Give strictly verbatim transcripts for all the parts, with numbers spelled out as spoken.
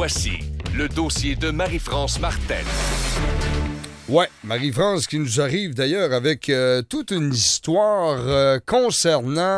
Voici le dossier de Marie-France Martel. Ouais, Marie-France qui nous arrive d'ailleurs avec euh, toute une histoire euh, concernant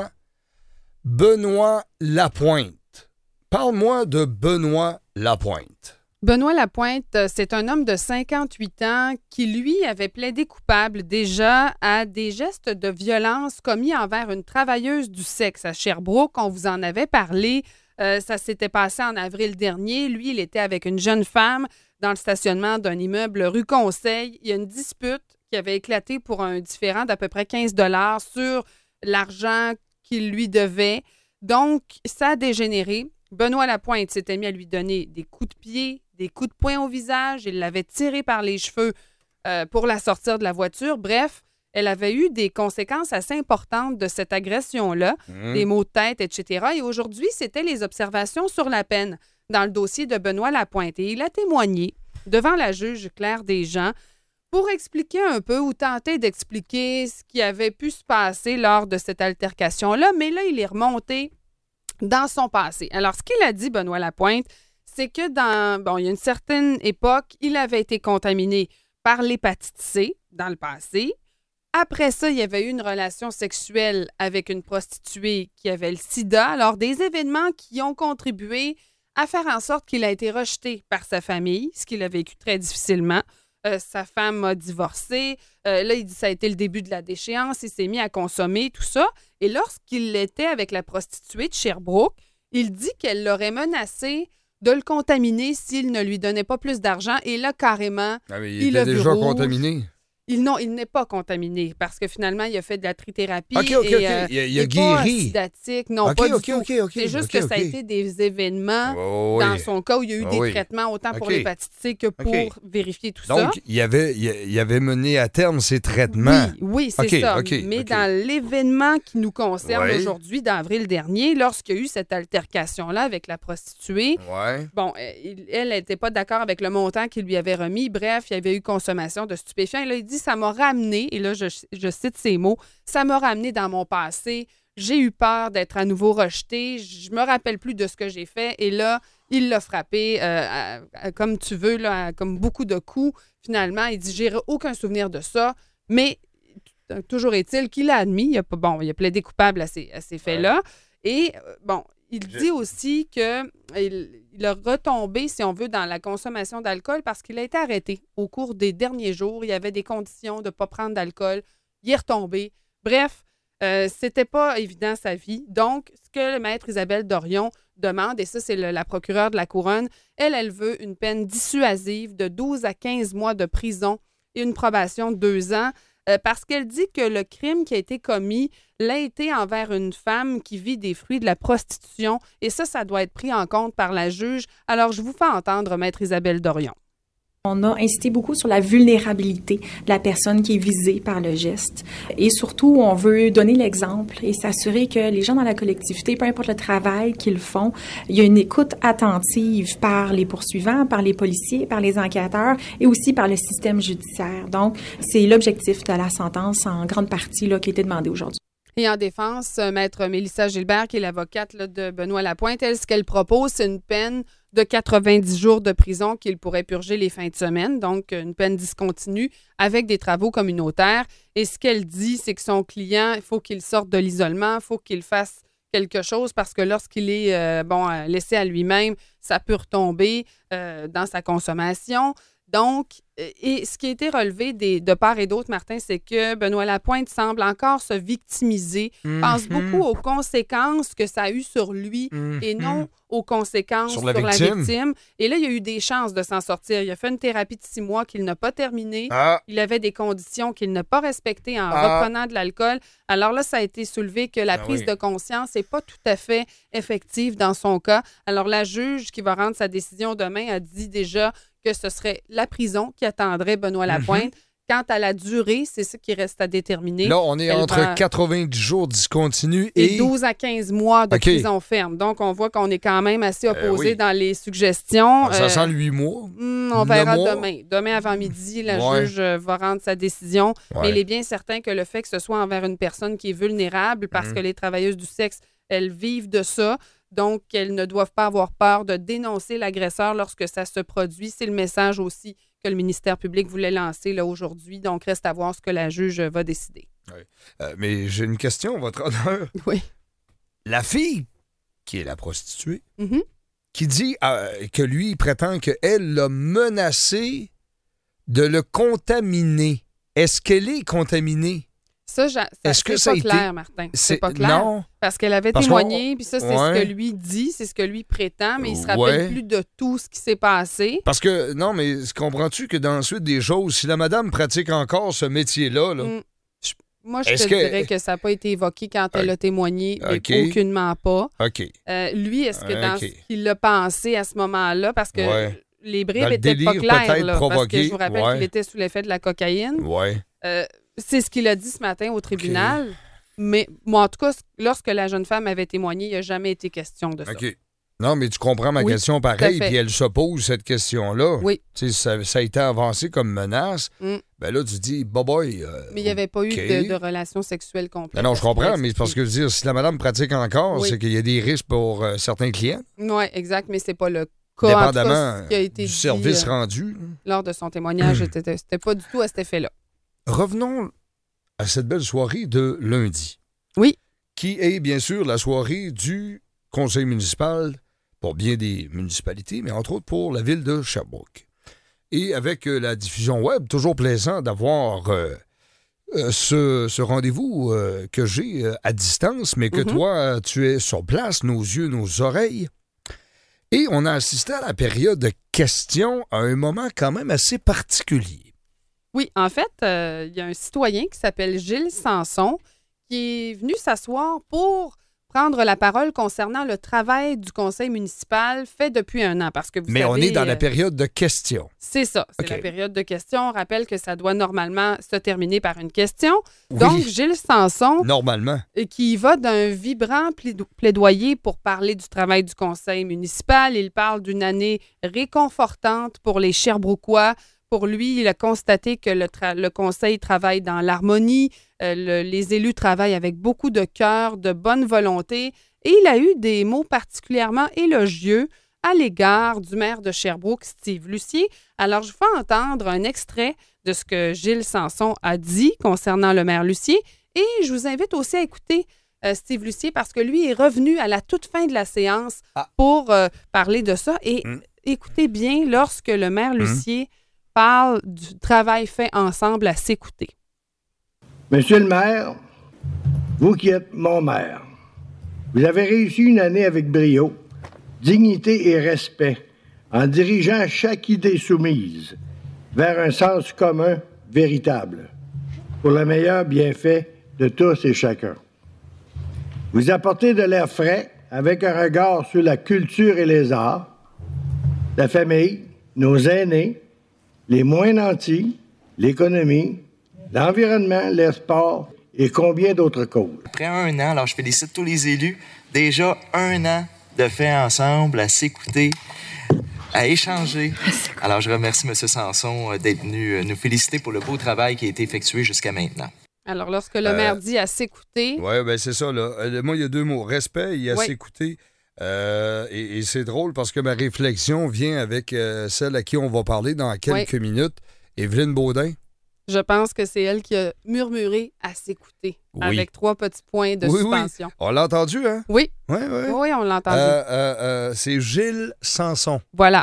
Benoît Lapointe. Parle-moi de Benoît Lapointe. Benoît Lapointe, c'est un homme de cinquante-huit ans qui, lui, avait plaidé coupable déjà à des gestes de violence commis envers une travailleuse du sexe à Sherbrooke. On vous en avait parlé. Euh, ça s'était passé en avril dernier. Lui, il était avec une jeune femme dans le stationnement d'un immeuble rue Conseil. Il y a une dispute qui avait éclaté pour un différend d'à peu près quinze dollars sur l'argent qu'il lui devait. Donc, ça a dégénéré. Benoît Lapointe s'était mis à lui donner des coups de pied, des coups de poing au visage. Il l'avait tiré par les cheveux euh, pour la sortir de la voiture. Bref, elle avait eu des conséquences assez importantes de cette agression-là, mmh. des maux de tête, et cetera. Et aujourd'hui, c'était les observations sur la peine dans le dossier de Benoît Lapointe. Et il a témoigné devant la juge Claire Desjean pour expliquer un peu ou tenter d'expliquer ce qui avait pu se passer lors de cette altercation-là. Mais là, il est remonté dans son passé. Alors, ce qu'il a dit, Benoît Lapointe, c'est que dans, bon, il y a une certaine époque, il avait été contaminé par l'hépatite C dans le passé. Après ça, il y avait eu une relation sexuelle avec une prostituée qui avait le sida. Alors, des événements qui ont contribué à faire en sorte qu'il a été rejeté par sa famille, ce qu'il a vécu très difficilement. Euh, sa femme a divorcé. Euh, là, il dit que ça a été le début de la déchéance. Il s'est mis à consommer, tout ça. Et lorsqu'il était avec la prostituée de Sherbrooke, il dit qu'elle l'aurait menacé de le contaminer s'il ne lui donnait pas plus d'argent. Et là, carrément, ah, mais il, il était a vu déjà rouge. contaminé. Il, non, il n'est pas contaminé parce que finalement, il a fait de la trithérapie. OK, OK, et, OK. Euh, il a, il a il guéri. Pas sidatique, non, OK, pas OK, du tout. OK, OK. C'est juste okay, que ça a okay. été des événements oh, oui. dans son cas où il y a eu oh, des oui. traitements autant pour OK. l'hépatite C que pour OK. vérifier tout Donc, ça. Donc, il avait, il avait mené à terme ses traitements. Oui, oui c'est okay, ça. okay, Mais okay. dans l'événement qui nous concerne ouais. aujourd'hui, d'avril dernier, lorsqu'il y a eu cette altercation-là avec la prostituée, ouais. bon, elle n'était pas d'accord avec le montant qu'il lui avait remis. Bref, il y avait eu consommation de stupéfiants. Et là, il dit, ça m'a ramené, et là, je, je cite ces mots, ça m'a ramené dans mon passé. J'ai eu peur d'être à nouveau rejeté. Je me rappelle plus de ce que j'ai fait. Et là, il l'a frappé euh, à, à, comme tu veux, là, à, comme beaucoup de coups. Finalement, il dit, j'ai aucun souvenir de ça. Mais toujours est-il qu'il a admis, il a, bon, il a plaidé coupable à ces, à ces faits-là. Ouais. Et bon, il je... dit aussi qu'il il a retombé, si on veut, dans la consommation d'alcool parce qu'il a été arrêté au cours des derniers jours. Il y avait des conditions de ne pas prendre d'alcool. Il est retombé. Bref, euh, c'était pas évident sa vie. Donc, ce que le maître Isabelle Dorion demande, et ça, c'est le, la procureure de la Couronne, elle, elle veut une peine dissuasive de douze à quinze mois de prison et une probation de deux ans euh, parce qu'elle dit que le crime qui a été commis l'a été envers une femme qui vit des fruits de la prostitution et ça, ça doit être pris en compte par la juge. Alors, je vous fais entendre maître Isabelle Dorion. On a insisté beaucoup sur la vulnérabilité de la personne qui est visée par le geste. Et surtout, on veut donner l'exemple et s'assurer que les gens dans la collectivité, peu importe le travail qu'ils font, il y a une écoute attentive par les poursuivants, par les policiers, par les enquêteurs et aussi par le système judiciaire. Donc, c'est l'objectif de la sentence en grande partie là, qui a été demandée aujourd'hui. Et en défense, maître Mélissa Gilbert, qui est l'avocate là, de Benoît Lapointe, elle, ce qu'elle propose, c'est une peine de quatre-vingt-dix jours de prison qu'il pourrait purger les fins de semaine, donc une peine discontinue avec des travaux communautaires. Et ce qu'elle dit, c'est que son client, il faut qu'il sorte de l'isolement, il faut qu'il fasse quelque chose parce que lorsqu'il est euh, bon, laissé à lui-même, ça peut retomber euh, dans sa consommation. Donc, et ce qui a été relevé des, de part et d'autre, Martin, c'est que Benoît Lapointe semble encore se victimiser, mm-hmm. pense beaucoup aux conséquences que ça a eu sur lui mm-hmm. et non aux conséquences sur, la, sur victime. la victime. Et là, il a eu des chances de s'en sortir. Il a fait une thérapie de six mois qu'il n'a pas terminée. Ah. Il avait des conditions qu'il n'a pas respectées en ah. reprenant de l'alcool. Alors là, ça a été soulevé que la ah prise oui. de conscience n'est pas tout à fait effective dans son cas. Alors la juge qui va rendre sa décision demain a dit déjà que ce serait la prison qui attendrait Benoît Lapointe. Mm-hmm. Quant à la durée, c'est ça qui reste à déterminer. Là, on est Elle entre va... quatre-vingt-dix jours discontinus et... et douze à quinze mois de okay. prison ferme. Donc, on voit qu'on est quand même assez opposé euh, oui. dans les suggestions. Alors, ça euh, sent huit mois. Hmm, on verra mois. demain. Demain avant-midi, la ouais. juge va rendre sa décision. Ouais. Mais il est bien certain que le fait que ce soit envers une personne qui est vulnérable, parce mmh. que les travailleuses du sexe, elles vivent de ça, Donc, elles ne doivent pas avoir peur de dénoncer l'agresseur lorsque ça se produit. C'est le message aussi que le ministère public voulait lancer là, aujourd'hui. Donc, reste à voir ce que la juge va décider. Oui. Euh, mais j'ai une question, votre honneur. Oui. La fille, qui est la prostituée, Mm-hmm. qui dit euh, que lui, il prétend qu'elle l'a menacé de le contaminer. Est-ce qu'elle est contaminée? Ça, ça Est-ce que c'est ça pas a été... clair, Martin. C'est, C'est pas clair. Non. Parce qu'elle avait Parce témoigné, qu'on- puis ça, c'est Ouais. ce que lui dit, c'est ce que lui prétend, mais il se rappelle Ouais. plus de tout ce qui s'est passé. Parce que, non, mais comprends-tu que dans la suite des choses, si la madame pratique encore ce métier-là, là, Mm. Je- Moi, je Est-ce te que- dirais que ça n'a pas été évoqué quand elle a témoigné, mais OK. aucunement pas. OK. Euh, lui, est-ce que dans OK. ce qu'il a pensé à ce moment-là, parce que Ouais. les Dans bribes le n'étaient pas délire claires, peut-être là, parce que provoqué, je vous rappelle ouais. qu'il était sous l'effet de la cocaïne. Ouais. Euh, c'est ce qu'il a dit ce matin au tribunal. Mais moi, en tout cas, lorsque la jeune femme avait témoigné, il n'a jamais été question de ça. OK. Non, mais tu comprends ma Oui, question tout à pareil, fait. puis elle se pose cette question-là. Oui. Tu sais, ça, ça a été avancé comme menace. Mm. Ben là, tu dis, bah boy. euh, Mais il n'y avait pas eu OK. de, de relation sexuelle complète. Ben non, je comprends, mais c'est parce que je veux dire, si la madame pratique encore, Oui. c'est qu'il y a des risques pour euh, certains clients, Oui, exact, mais c'est pas le cas. En tout cas, dépendamment ce qui a été du dit, service euh, rendu. là. lors de son témoignage, c'était, c'était pas du tout à cet effet-là. Revenons à cette belle soirée de lundi. Oui. Qui est bien sûr la soirée du conseil municipal pour bien des municipalités, mais entre autres pour la ville de Sherbrooke. Et avec euh, la diffusion web, toujours plaisant d'avoir euh, euh, ce, ce rendez-vous euh, que j'ai euh, à distance, mais que Mhm. toi, euh, tu es sur place, nos yeux, nos oreilles. Et on a assisté à la période de questions à un moment quand même assez particulier. Oui, en fait, euh, il y a un citoyen qui s'appelle Gilles Sanson qui est venu s'asseoir pour prendre la parole concernant le travail du conseil municipal fait depuis un an. Parce que vous Mais savez, on est dans euh, la période de questions. C'est ça, c'est OK. la période de questions. On rappelle que ça doit normalement se terminer par une question. Oui. Donc, Gilles Sanson, Normalement. euh, qui va d'un vibrant plaid- plaidoyer pour parler du travail du conseil municipal. Il parle d'une année réconfortante pour les Sherbrookois. Pour lui, il a constaté que le, tra- le conseil travaille dans l'harmonie, euh, le- les élus travaillent avec beaucoup de cœur, de bonne volonté, et il a eu des mots particulièrement élogieux à l'égard du maire de Sherbrooke, Steve Lucier. Alors, je vous fais entendre un extrait de ce que Gilles Sanson a dit concernant le maire Lucier, et je vous invite aussi à écouter euh, Steve Lucier parce que lui est revenu à la toute fin de la séance Ah. pour euh, parler de ça. Et Mm. écoutez bien lorsque le maire Lucier parle du travail fait ensemble à s'écouter. Monsieur le maire, vous qui êtes mon maire, vous avez réussi une année avec brio, dignité et respect, en dirigeant chaque idée soumise vers un sens commun véritable, pour le meilleur bienfait de tous et chacun. Vous apportez de l'air frais avec un regard sur la culture et les arts, la famille, nos aînés, les moins nantis, l'économie, l'environnement, les sports et combien d'autres causes. Après un an, alors je félicite tous les élus, déjà un an de fait ensemble, à s'écouter, à échanger. Alors je remercie M. Sanson euh, d'être venu euh, nous féliciter pour le beau travail qui a été effectué jusqu'à maintenant. Alors, lorsque le Euh, maire dit à s'écouter, Oui, ben c'est ça. Là. Euh, Moi, il y a deux mots. Respect et à Oui. s'écouter. Euh, et et c'est drôle parce que ma réflexion vient avec euh, celle à qui on va parler dans quelques minutes, Évelyne Baudin. je pense que c'est elle qui a murmuré à s'écouter Oui. avec trois petits points de Oui, oui. suspension. On l'a entendu, hein? Oui, Oui, oui. oui, on l'a entendu. Euh, euh, euh, c'est Gilles Sanson. Voilà.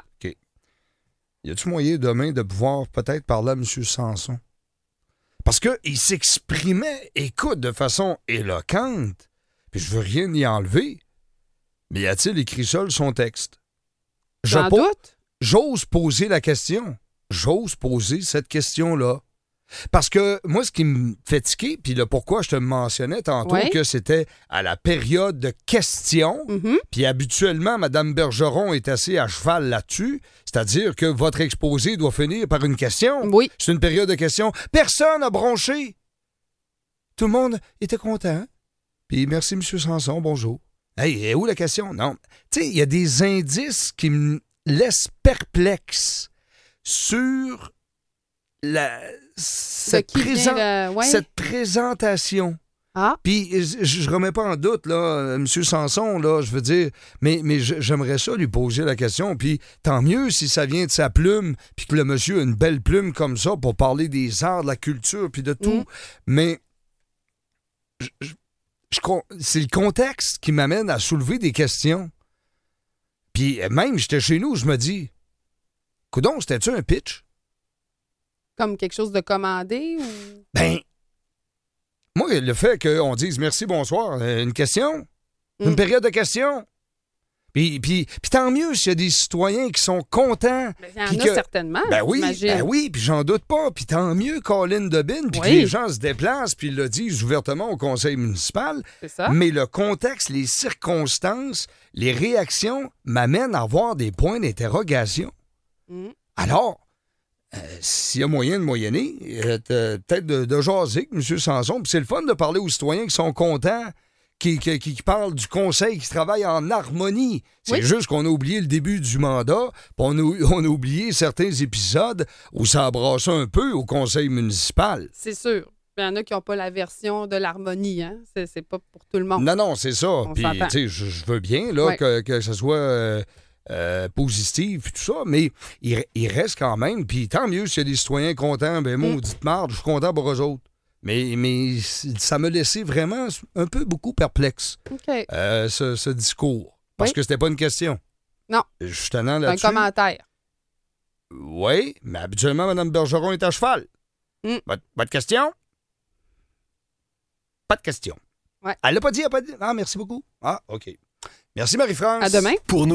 Y a-tu moyen demain de pouvoir peut-être parler à M. Sanson? Parce qu'il s'exprimait, écoute, de façon éloquente, puis je veux rien y enlever, mais y a-t-il écrit seul son texte? Je J'en po- doute. J'ose poser la question. J'ose poser cette question-là. Parce que moi, ce qui me fait tiquer, puis le pourquoi je te mentionnais tantôt Ouais. que c'était à la période de questions, Mhm. puis habituellement, Mme Bergeron est assez à cheval là-dessus, c'est-à-dire que votre exposé doit finir par une question. Oui. C'est une période de questions. Personne n'a bronché. Tout le monde était content. Puis merci, M. Sanson, bonjour. Hey, est où la question? Non. Tu sais, il y a des indices qui me laissent perplexe sur la, cette, qui vient présent- de- ouais. cette présentation. Ah. Puis, je, je remets pas en doute, là, M. Sanson, là, je veux dire, mais, mais j'aimerais ça lui poser la question. Puis, tant mieux si ça vient de sa plume, puis que le monsieur a une belle plume comme ça pour parler des arts, de la culture, puis de tout. Mm. Mais, je, je, je, c'est le contexte qui m'amène à soulever des questions. Puis, même, j'étais chez nous, je me dis, coudonc, c'était-tu un pitch? Comme quelque chose de commandé ou... Ben, moi, le fait qu'on dise merci, bonsoir, une question, Mm. une période de questions. Puis, puis, puis tant mieux s'il y a des citoyens qui sont contents. Ben, il y en puis a que- certainement, Ben oui, j'imagine. ben oui, puis j'en doute pas. Puis tant mieux, Colin Debine, puis Oui. que les gens se déplacent, puis ils le disent ouvertement au conseil municipal. C'est ça. Mais le contexte, les circonstances, les réactions m'amènent à avoir des points d'interrogation. Mm. Alors, euh, s'il y a moyen de moyenner, euh, de- peut-être de, de jaser avec M. Sanson. Puis c'est le fun de parler aux citoyens qui sont contents, qui, qui, qui parlent du conseil, qui travaillent en harmonie. C'est Oui. juste qu'on a oublié le début du mandat, puis on a, on a oublié certains épisodes où ça a brassé un peu au conseil municipal. C'est sûr. Il y en a qui n'ont pas la version de l'harmonie, hein? C'est, c'est pas pour tout le monde. Non, non, c'est ça. On Puis, s'entend. tu sais, je je veux bien là, Ouais. que, que ce soit euh, euh, positif puis tout ça, mais il, il reste quand même. Puis tant mieux s'il y a des citoyens contents, ben Mm. maudite marde, je suis content pour eux autres. Mais, mais ça me laissait vraiment un peu beaucoup perplexe, OK. euh, ce, ce discours. Parce Oui. que c'était pas une question. Non. Je suis tenant C'est un là-dessus. commentaire. Oui, mais habituellement, Mme Bergeron est à cheval. Mm. Votre, votre question? Pas de question. Ouais. Elle l'a pas dit, elle a pas dit. Ah, merci beaucoup. Ah, OK. Merci, Marie-France. À demain. Pour nous